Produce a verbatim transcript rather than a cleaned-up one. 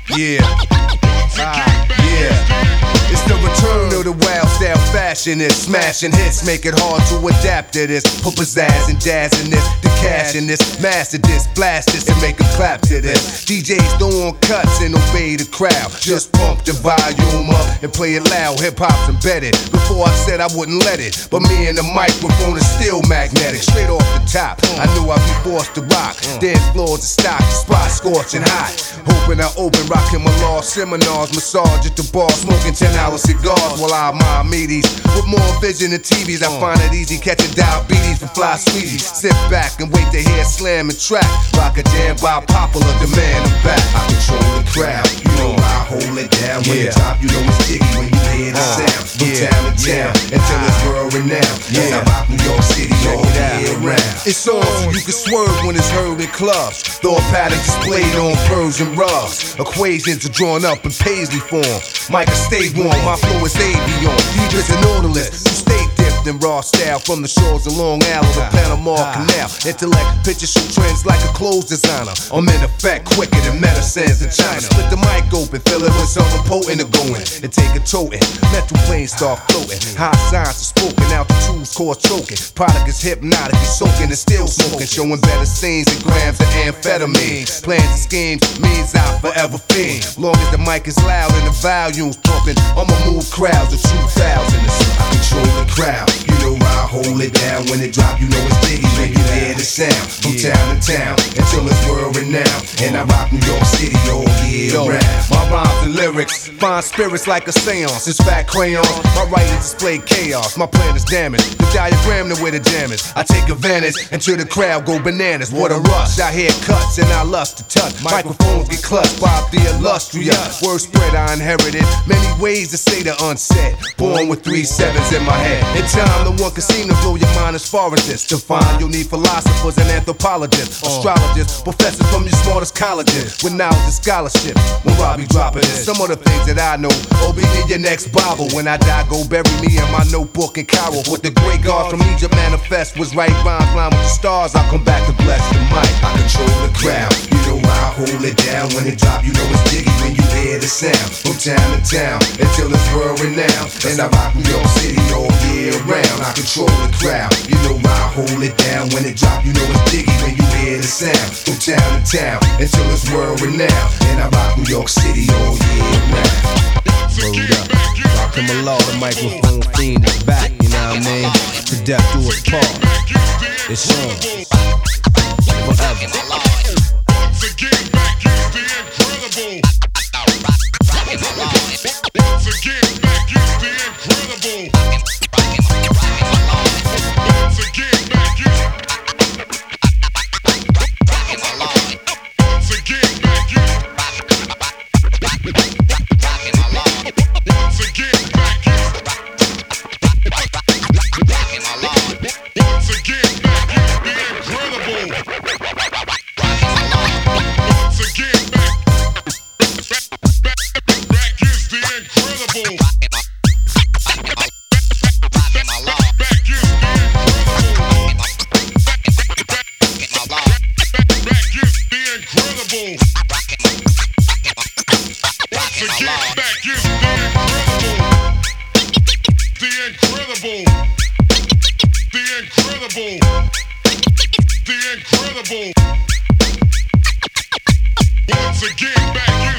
Yeah. Ah, yeah. It's the return of the wild style fashionist. Smashing hits, make it hard to adapt to this. Put pizzazz and jazz in this, the cash in this. Master this, blast this, and make a clap to this. D Js throw on cuts and obey the crowd. Just pump the volume up and play it loud. Hip hop's embedded. Before I said I wouldn't let it, but me and the microphone is still magnetic. Straight off the top, I knew I'd be forced to rock. Dance floors to stock, the spot scorching hot. Hoping I open, rocking my law seminars, massage at the bar, smoking ten hour cigars while I admire meaties. With more vision than T Vs, I find it easy catching diabetes from fly sweeties. Sit back and wait to hear slam and track. Rock a jam by popular demand. I'm back. I control the crowd. You know I hold it down. When it drop, you know it's jiggy when you hear the sound. From yeah. town to town until it's world renowned. And I rock New York City all year round. It's on so you can swerve when it's heard in clubs. Thought patterns displayed on Persian rugs. Equations are drawn up in paisley form. Micah stay warm, my flow is avion. Deep as an odorless, you stay dipped in raw style. From the shores of Long Island to Panama Canal. Intellect, picture show trends like a clothes designer. I'm in effect quicker than medicines in China. Split the mic open, fill it with something potent to go in. And take a toting, mental planes start floating. High signs are spoken, altitudes cause choking. Product is hypnotic, you soaking and still smoking. Showing better scenes and grams of amphetamine. Plans and schemes means I forever fiend. Long as the mic is loud and the volume's pumping, I'ma move crowds of two thousand. I control the crowd, you know I hold it down. When it drop, you know it's biggie when you hear the sound. From town to town until it's world renowned. And I rock New York City all year round. My rhymes and lyrics find spirits like a seance. It's fat crayons, my writings display chaos. My plan is damaged, the diagram to where the jam is. I take advantage until the crowd go bananas. What a rush, I hear cuts and I lust to touch. Microphones get clutched by the illustrious. Word spread I inherited, many ways to say the unsaid. Born with three sevens in my head. In time, no one can seem to blow your mind as far as this. To find you'll need philosophers and anthropologists, astrologists, professors from your smartest colleges with knowledge and scholarship. When Robbie dropping this, some of the things that I know, oh, be in your next Bible. When I die, go bury me in my notebook in Cairo. What the great God from Egypt manifest was right rhymes, line with the stars. I'll come back to bless the mic. I control the crowd, you know I hold it down. When it drop, you know it's jiggy when you hear the sound. From town to town until it's world renowned. And I rock New York City all year round. I control the crowd, you know I hold it down. When it drop, you know it's jiggy when you hear the sound. From town to town until it's world renowned. And I rock New York City all year round. Hold up, rockin' my law, the microphone fiend is back, you know what I mean? To death do us part. It's on. Forever. Once again, back is the incredible. Once again, back is the incredible. Once again, back is. Once again, back is. Once again, back is. Once again, back is the incredible. Once again, back, back, back is the incredible. Back is the incredible. Back is the incredible. Once again, back is the incredible. The incredible. The incredible. The incredible. Once again, back